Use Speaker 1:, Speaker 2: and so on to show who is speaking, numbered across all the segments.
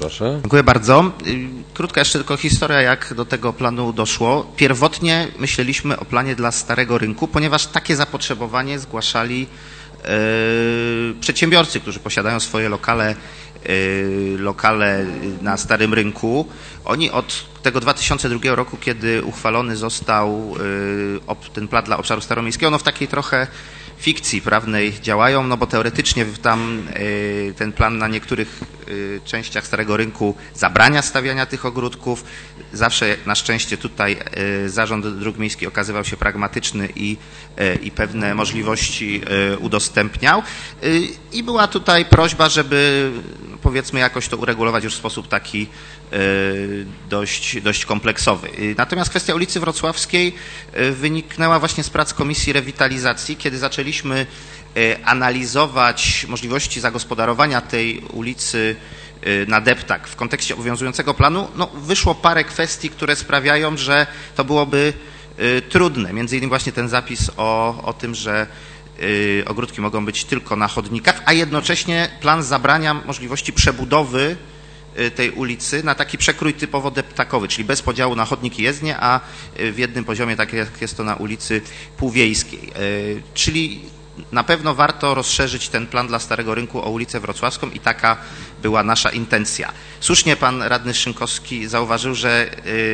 Speaker 1: proszę.
Speaker 2: Dziękuję bardzo. Krótka jeszcze tylko historia, jak do tego planu doszło. Pierwotnie myśleliśmy o planie dla Starego Rynku, ponieważ takie zapotrzebowanie zgłaszali przedsiębiorcy, którzy posiadają swoje lokale na Starym Rynku. Oni od tego 2002 roku, kiedy uchwalony został ten plan dla obszaru staromiejskiego, no w takiej trochę fikcji prawnej działają, no bo teoretycznie tam ten plan na niektórych częściach Starego Rynku zabrania stawiania tych ogródków. Zawsze na szczęście tutaj Zarząd Dróg Miejskich okazywał się pragmatyczny i pewne możliwości udostępniał. I była tutaj prośba, żeby powiedzmy jakoś to uregulować już w sposób taki dość kompleksowy. Natomiast kwestia ulicy Wrocławskiej wyniknęła właśnie z prac Komisji Rewitalizacji, kiedy zaczęliśmy analizować możliwości zagospodarowania tej ulicy na deptak w kontekście obowiązującego planu. No, wyszło parę kwestii, które sprawiają, że to byłoby trudne. Między innymi właśnie ten zapis o tym, że ogródki mogą być tylko na chodnikach, a jednocześnie plan zabrania możliwości przebudowy tej ulicy na taki przekrój typowo deptakowy, czyli bez podziału na chodniki jezdnie, a w jednym poziomie, tak jak jest to na ulicy Półwiejskiej. Czyli na pewno warto rozszerzyć ten plan dla Starego Rynku o ulicę Wrocławską i taka była nasza intencja. Słusznie pan radny Szynkowski zauważył, że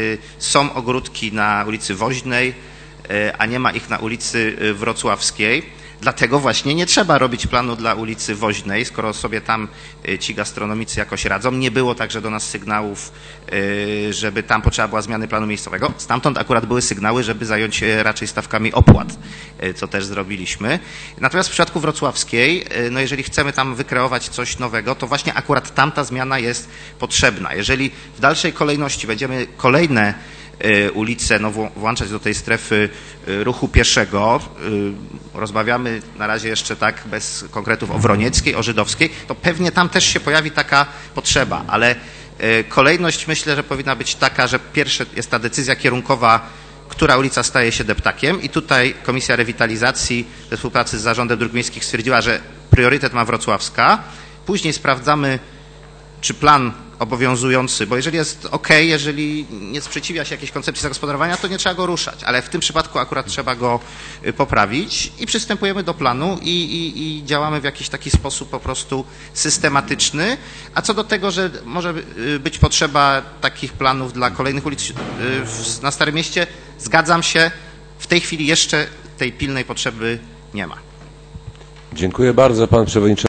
Speaker 2: są ogródki na ulicy Woźnej, a nie ma ich na ulicy Wrocławskiej. Dlatego właśnie nie trzeba robić planu dla ulicy Woźnej, skoro sobie tam ci gastronomicy jakoś radzą. Nie było także do nas sygnałów, żeby tam potrzeba była zmiany planu miejscowego. Stamtąd akurat były sygnały, żeby zająć się raczej stawkami opłat, co też zrobiliśmy. Natomiast w przypadku Wrocławskiej, no jeżeli chcemy tam wykreować coś nowego, to właśnie akurat tamta zmiana jest potrzebna. Jeżeli w dalszej kolejności będziemy kolejne ulice włączać do tej strefy ruchu pieszego, rozmawiamy na razie jeszcze tak bez konkretów o Wronieckiej, o Żydowskiej, to pewnie tam też się pojawi taka potrzeba, ale kolejność myślę, że powinna być taka, że pierwsze jest ta decyzja kierunkowa, która ulica staje się deptakiem i tutaj Komisja Rewitalizacji we współpracy z Zarządem Dróg Miejskich stwierdziła, że priorytet ma Wrocławska, później sprawdzamy, czy plan obowiązujący, bo jeżeli jest OK, jeżeli nie sprzeciwia się jakiejś koncepcji zagospodarowania, to nie trzeba go ruszać, ale w tym przypadku akurat trzeba go poprawić i przystępujemy do planu i działamy w jakiś taki sposób po prostu systematyczny, a co do tego, że może być potrzeba takich planów dla kolejnych ulic na Starym Mieście, zgadzam się, w tej chwili jeszcze tej pilnej potrzeby nie ma.
Speaker 1: Dziękuję bardzo, pan przewodniczący.